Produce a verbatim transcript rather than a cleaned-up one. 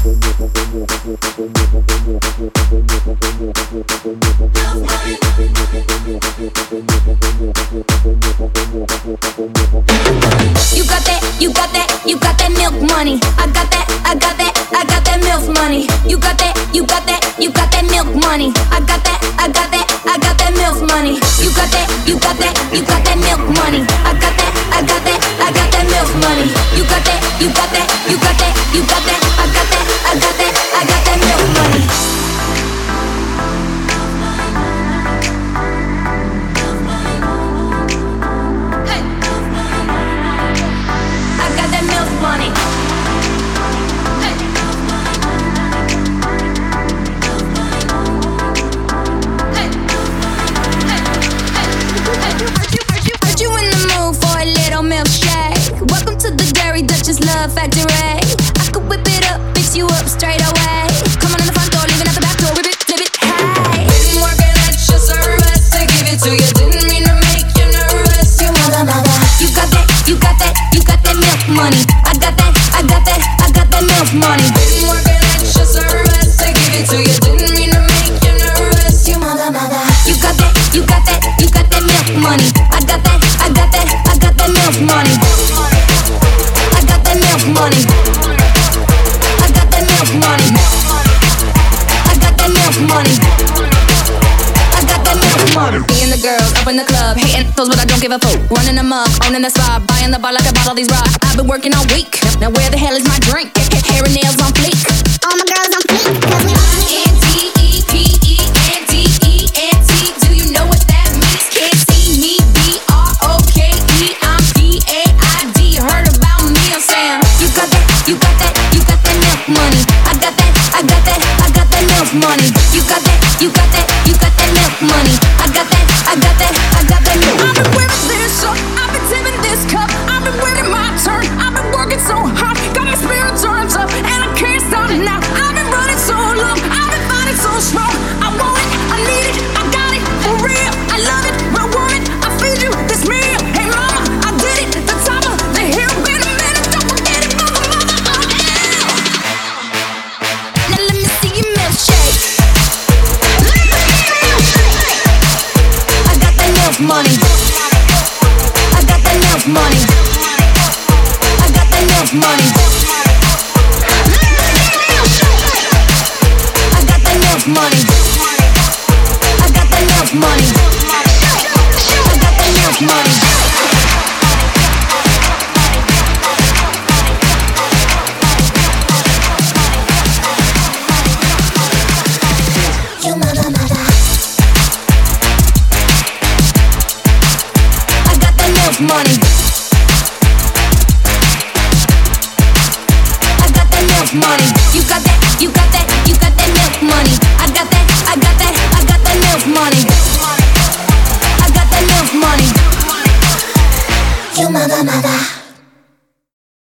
Running them up, owning the spot, buying the bar like I bought all these rocks. I've been working all week. Now where the hell is my drink? Hair and nails on fleek. All my girls on fleek. N D E P E N D E N T. Do you know what that means? Can't see me. B R O K E. I'm P A I D. Heard about me? I'm saying you got that, you got that, you got that milk money. I got that, I got that, I got that milk money. You got that, you got that, you got that milk money. I got that, I got that, I got that milk money. I've been wearing this up, I've been tipping this cup, I've been waiting my turn, I've been working so hard, got my spirit turned up, and I can't stop it now. I've been running so long, I've been fighting so strong. I want it, I need it, I got it, for real. I love it, I want it, I feed you this meal. Hey mama, I did it, the top of the hill. Been a minute, don't forget it, mother, mother, oh yeah. Now let me see your milkshake. I got that milk money. I got that milk money. I got that milk money. I got that milk money. I got that milk money. I got that milk money. You mother, mother. I got that milk money. I got that milk money. You got that, you got that.